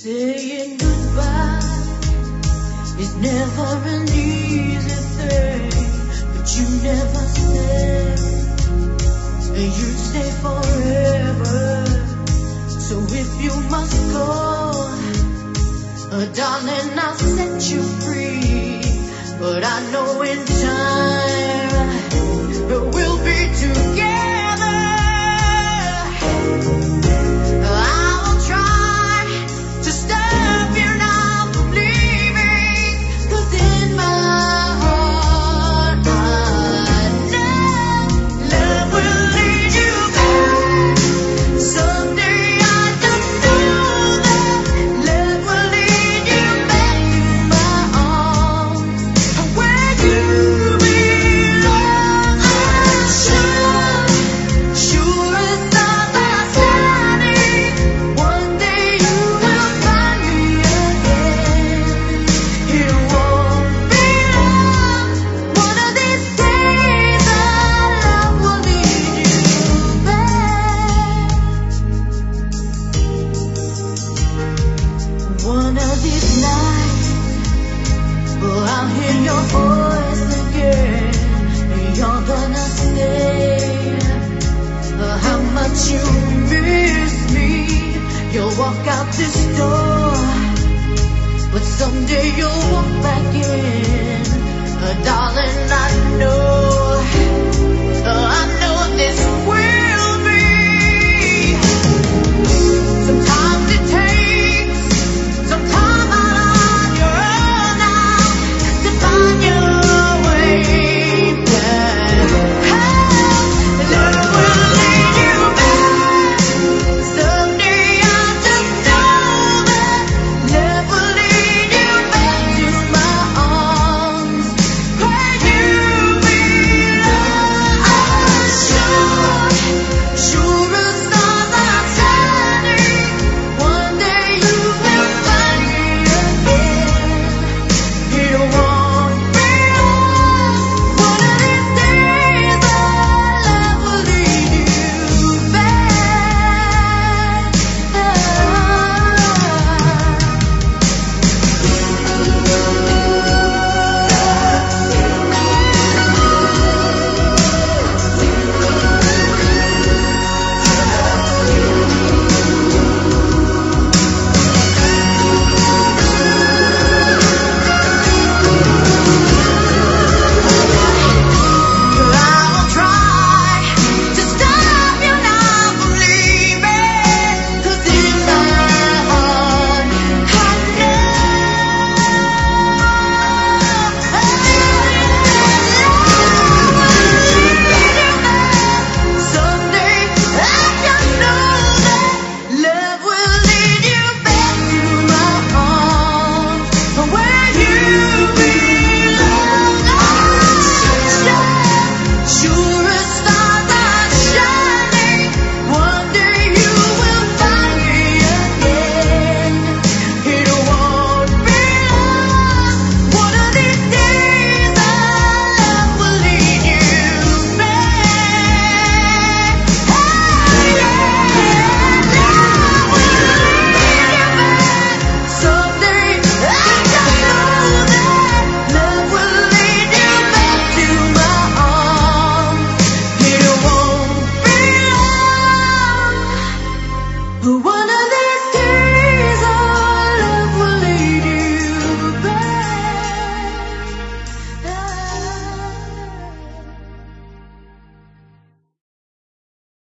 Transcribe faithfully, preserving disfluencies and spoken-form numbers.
Saying goodbye is never an easy thing, but you never said you'd stay forever. So if you must go, oh, darling, I'll set you free. But I know in time we'll be together. Walk out this door, but someday you'll walk back in. Uh, darling, I know, uh, I know.